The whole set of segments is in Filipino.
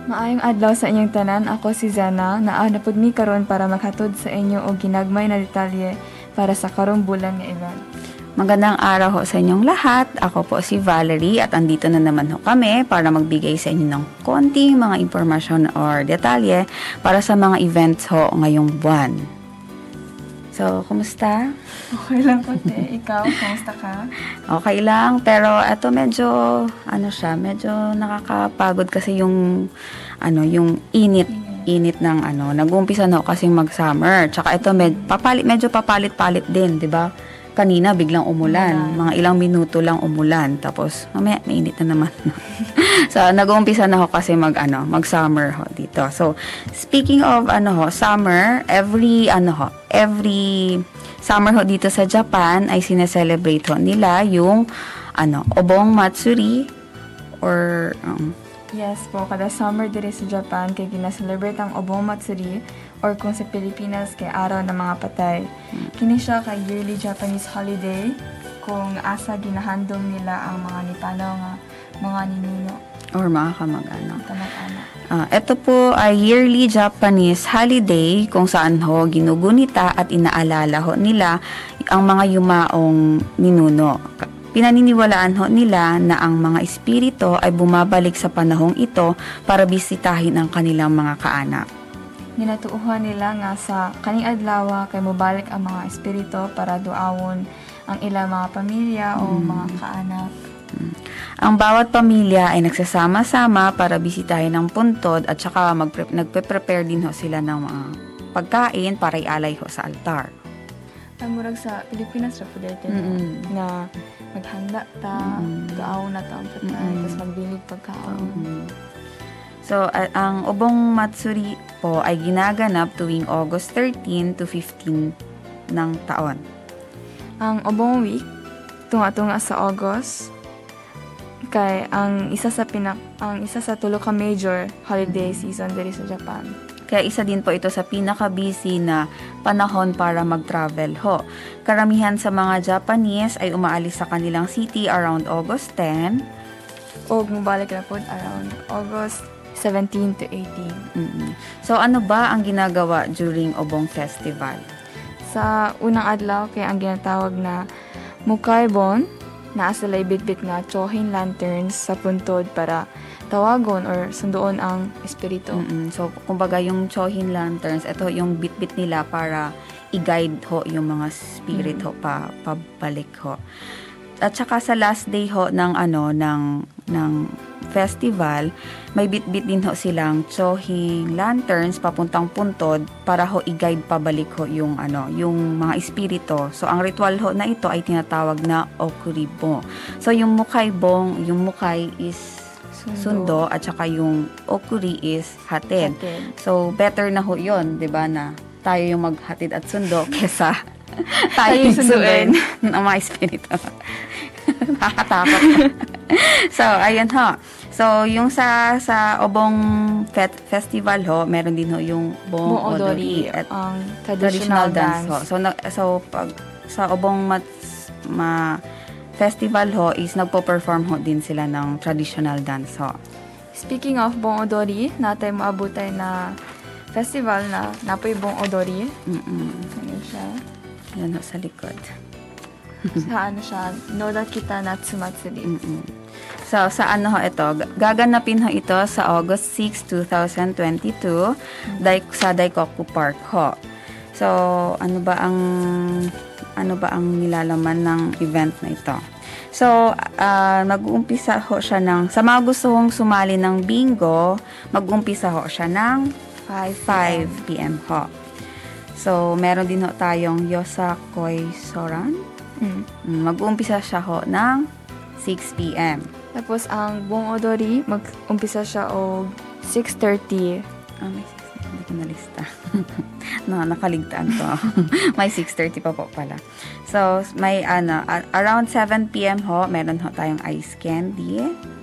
Maayong adlaw sa inyong tanan. Ako si Zana, naa na pud mi karon para maghatod sa inyo og ginagmay na detalye para sa karong bulan nga event. Magandang araw ho sa inyong lahat. Ako po si Valerie at andito na naman ho kami para magbigay sa inyo ng konting mga impormasyon or detalye para sa mga events ho ngayong buwan. So, kumusta? Okay lang po, te. Ikaw, kumusta ka? Okay lang, pero eto medyo medyo nakakapagod kasi yung init ng nag-uumpisa na kasi mag-summer. Tsaka ito medyo papalit-palit din, 'di ba? Kanina biglang umulan, mga ilang minuto lang umulan, tapos mamaya mainit na naman. So nag-uumpisa na ho kasi mag-summer ho dito. So speaking of summer, every summer ho dito sa Japan ay sineselebrate ho nila yung Obong Matsuri or Yes po, kada summer diri sa Japan kay gina-celebrate ang Obong Matsuri or kung sa Pilipinas kay Araw ng Mga Patay. Kini siya kay yearly Japanese holiday kung asa ginahandom nila ang mga Nipano nga mga ninuno or mga kamag-anak. Ito po ay yearly Japanese holiday kung saan ho ginugunita at inaalala ho nila ang mga yumaong ninuno. Pinaniniwalaan ho nila na ang mga espiritu ay bumabalik sa panahong ito para bisitahin ang kanilang mga kaanak. Ginatuuhan nila nga sa kaning adlaw kay mobalik ang mga espiritu para duawon ang ilang mga pamilya o mga kaanak. Ang bawat pamilya ay nagsasama-sama para bisitahin ang puntod at saka nagpe-prepare din ho sila ng mga pagkain para ialay ho sa altar. Murag sa Pilipinas ra pud na maghanda ta, gaaw na ta ang patay, tapos magbilig pagkaon. So, ang Obong Matsuri po ay ginaganap tuwing August 13 to 15 ng taon. Ang Obong Week, tunga-tunga sa August, kay ang isa sa tulo ka major holiday season diri sa Japan. Kaya isa din po ito sa pinaka-busy na panahon para mag-travel ho. Karamihan sa mga Japanese ay umaalis sa kanilang city around August 10. O mabalik na po around August 17 to 18. So ano ba ang ginagawa during Obong Festival? Sa unang adlaw, kaya ang ginatawag na Mukaibon, naa sila bitbit nga chohin lanterns sa puntod para tawagon or sundoon ang espiritu. So, kumbaga yung chohin lanterns, ito yung bit-bit nila para i-guide ho yung mga spirit ho pabalik ho. At saka sa last day ho ng festival, may bit-bit din ho silang chohin lanterns papuntang puntod para ho i-guide pabalik ho yung mga espiritu. So ang ritual ho na ito ay tinatawag na okuribo. So yung mukay is sundo at saka yung okuri is hatid. So better na ho 'yon, 'di ba, na tayo yung maghatid at sundo kesa tayo yung sunduin ng mga espiritu. Nakakatakot. So ayun ho. So yung sa Obong Festival ho, meron din ho yung Bon Odori at ang traditional dance ho. So pag sa Obong Festival ho is nagpo-perform ho din sila ng traditional dance ho. Speaking of Bon Odori, natay maabutay na festival na napoy Bon Odori. Ano siya? Yan ho sa likod. Sa siya? Noda Kita Natsu Matsuri. So, sa ho ito? Gaganapin ho ito sa August 6, 2022 sa Daikoku Park ho. So, ano ba ang nilalaman ng event na ito? So, nag-uumpisa ho siya sa mga gusto hong sumali ng bingo, mag-uumpisa ho siya ng 5 p.m. ho. So, meron din ho tayong Yosakoi Soran. Mag-uumpisa siya ho ng 6 p.m. Tapos, ang Bon Odori, mag-umpisa siya o 6:30. Hindi ko nalista. Nakaligtaan ko. May 6:30 pa po pala. So, may around 7 p.m. ho, meron ho tayong ice candy.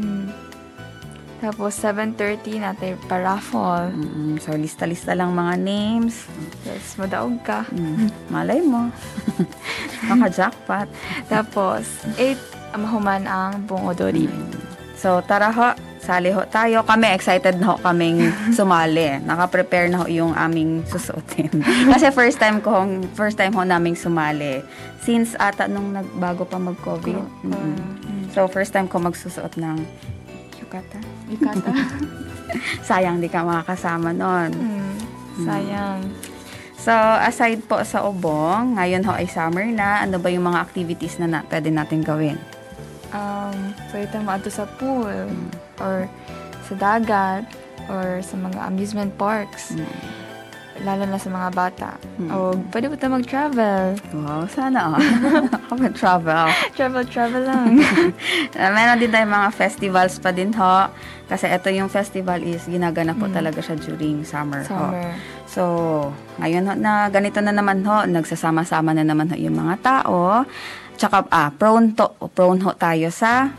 Tapos, 7:30 natin pa-raffle. So, lista-lista lang mga names. Yes, madaog ka. Malay mo. Maka-jackpot. Tapos, 8 mahuman ang Bon Odori. So, tara ho. sali ho tayo. Kami, excited na ho kaming sumali. Naka-prepare na ho yung aming susuotin. Kasi first time ho naming sumali. Since ata nung nagbago pa mag-COVID. So, first time ko magsusuot ng yukata. Sayang, di ka makakasama nun. Sayang. So, aside po sa Ubong, ngayon ho ay summer na. Ano ba yung mga activities na pwede natin gawin? Pwede tayo maato sa pool, or sa dagat, or sa mga amusement parks. Lalo na sa mga bata. O pwede ba tayo mag-travel? Wow, sana mag-travel. Travel lang. Meron din tayong mga festivals pa din ho. Kasi ito yung festival is ginagana po talaga siya during summer ho. So, ngayon ho, na ganito na naman ho, nagsasama-sama na naman ho yung mga tao. Tsaka, prone ho tayo sa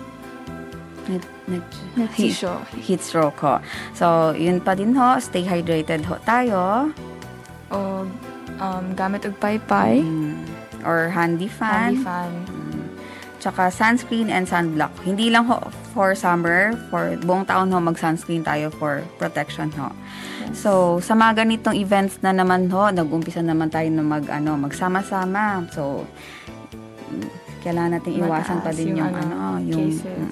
heat stroke ho. So, yun pa din ho, stay hydrated ho tayo. O, gamit og paypay. Or handy fan. Tsaka sunscreen and sunblock. Hindi lang ho for summer, for buong taon ho mag-sunscreen tayo for protection ho. Yes. So, sa mga ganitong events na naman ho, nag-umpisa naman tayo na magsama-sama. So, kailangan natin iwasan pa din yung cases.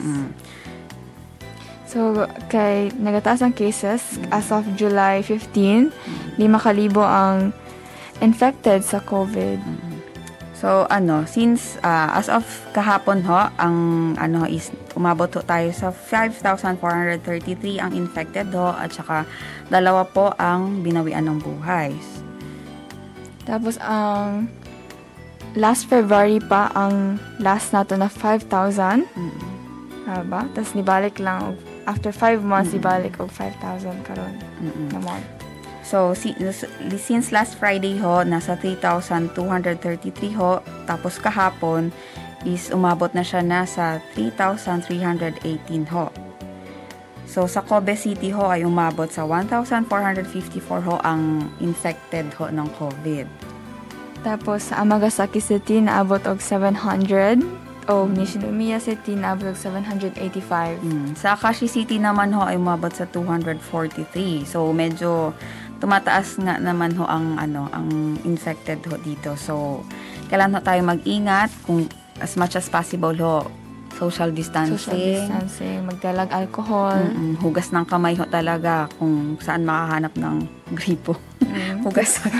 So, nagataas ang cases as of July 15, 5,000 ang infected sa COVID. So, since as of kahapon ho, ang is umabot ho tayo sa 5,433 ang infected ho, at saka 2 po ang binawian ng buhay. Tapos, ang last February pa ang last nato na 5,000. Ba? Tapos nibalik lang after 5 months ibalik og 5,000 karon na month. So since last Friday ho nasa 3,233 ho, tapos kahapon is umabot na siya na sa 3,318 ho. So sa Kobe City ho ay umabot sa 1,454 ho ang infected ho ng COVID. Tapos, sa Amagasaki City, naabot og 700. O Nishinomiya City, naabot og 785. Sa Akashi City naman ho, ay umabot sa 243. So, medyo tumataas nga naman ho ang infected ho dito. So, kailangan ho tayo mag-ingat kung as much as possible ho. Social distancing, magdalag alcohol. Hugas ng kamay ho talaga kung saan makahanap ng gripo. Hugas ho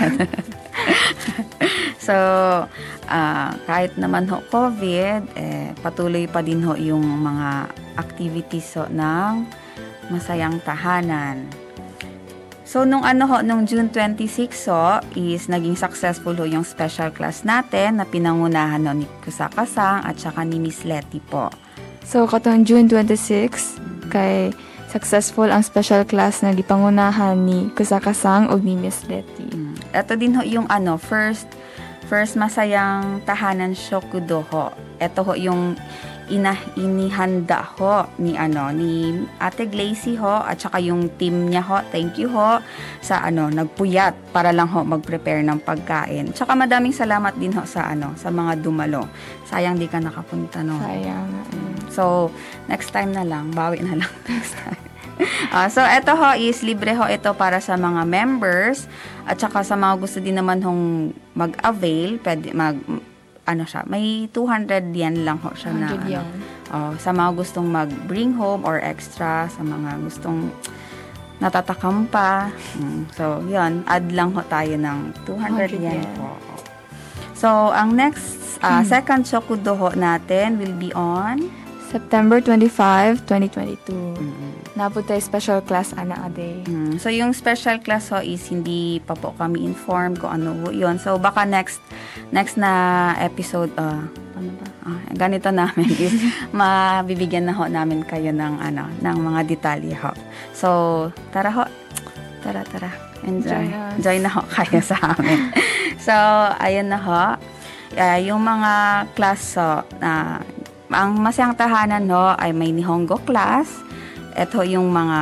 So, kahit naman ho COVID, patuloy pa din ho yung mga activities ho ng masayang tahanan. So, nung June 26 ho, is naging successful ho yung special class natin na pinangunahan ho ni Kusaka-sang at saka ni Miss Letty po. So, katong June 26, kay successful ang special class na gipangunahan ni Kusaka-sang o ni Miss Letty. Ito din ho yung first masayang tahanan shokudo ho. Ito ho yung inihanda ho ni Ate Glacy ho at saka yung team niya ho. Thank you ho sa nagpuyat para lang ho mag-prepare ng pagkain. Tsaka madaming salamat din ho sa mga dumalo. Sayang di ka nakapunta no. Sayang. So next time na lang, bawi na lang next time. So ito ho is libre ho ito para sa mga members at saka sa mga gusto din naman hong mag-avail, pwede may 200 yen lang ho siya na sa mga gustong mag-bring home or extra, sa mga gustong natatakam pa. So, yun, add lang ho tayo ng 200 yen po. So, ang next, second shokudo ho natin will be on September 25, 2022. Napod tayo special class ana ade. So, yung special class ho is hindi pa po kami informed kung ano ho yun. So, baka next na episode, ganito namin is mabibigyan na ho namin kayo ng mga detalye ho. So, tara ho. Tara. Enjoy na ho kayo sa amin. So, ayun na ho. Yung mga class ho, ang masayang tahanan ho ay may Nihongo class. Ito yung mga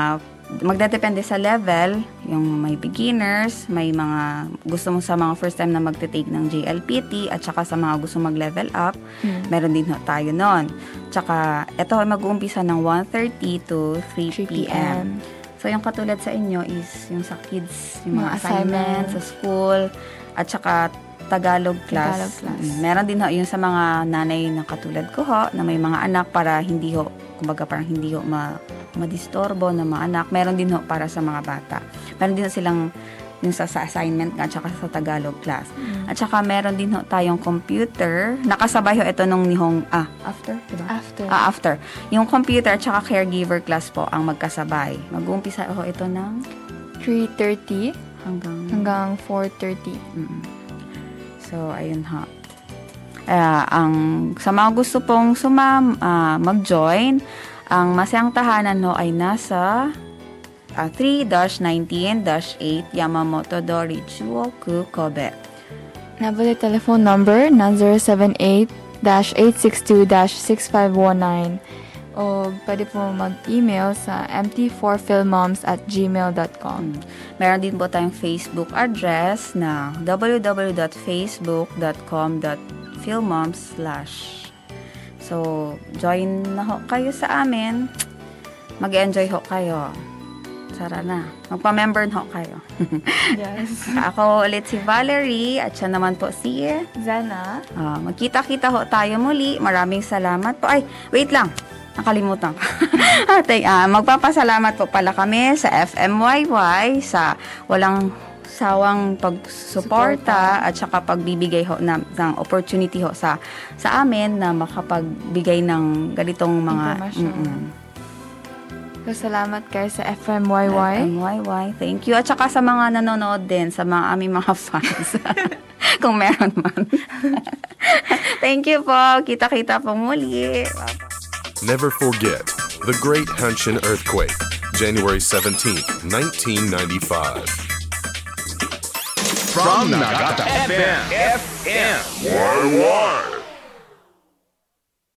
magdadepende sa level, yung may beginners, may mga gusto mo sa mga first time na magte-take ng JLPT, at saka sa mga gusto mag-level up, meron din ho tayo nun. Tsaka, ito ay mag-uumpisa ng 1:30 to 3 p.m. So, yung katulad sa inyo is yung sa kids, yung mga assignments sa school, at saka Tagalog class. Meron din ho yung sa mga nanay na katulad ko ho, na may mga anak para hindi ho, kumbaga parang hindi ho madistorbo na mga anak. Meron din ho para sa mga bata. Meron din ho silang yung sa assignment at saka sa Tagalog class. At saka meron din ho tayong computer. Nakasabay ho ito nung nihong, after, diba? After. Yung computer at saka caregiver class po ang magkasabay. Mag-uumpisa ho ito ng 3:30 hanggang 4:30. So, ayun ho. Sa mga gusto pong mag-join, ang Masayang Tahanan ho ay nasa 3-19-8 Yamamoto-do Richuoku, Kobe. Nabali telephone number na 078-862-6519 o pwede po mag-email sa mt4philmoms@gmail.com. Meron din po tayong Facebook address na www.facebook.com.philmoms/ So, join na ho kayo sa amin. Mag-enjoy ho kayo. Tara na. Magpa-member ho kayo. Yes. Ako ulit si Valerie at siya naman po si Zana. Magkita-kita ho tayo muli. Maraming salamat po. Ay, wait lang. Nakalimutan ko. Magpapasalamat po pala kami sa FMYY sa walang sawang pagsuporta at saka pagbibigay ho ng opportunity ho sa amin na makapagbigay ng ganitong mga So, salamat kayo sa FMYY. Thank you. At saka sa mga nanonood din, sa mga aming mga fans. Kung meron man. Thank you po. Kita-kita po muli. Never forget the Great Hanshin Earthquake, January 17th, 1995. From Nagata FM. YY.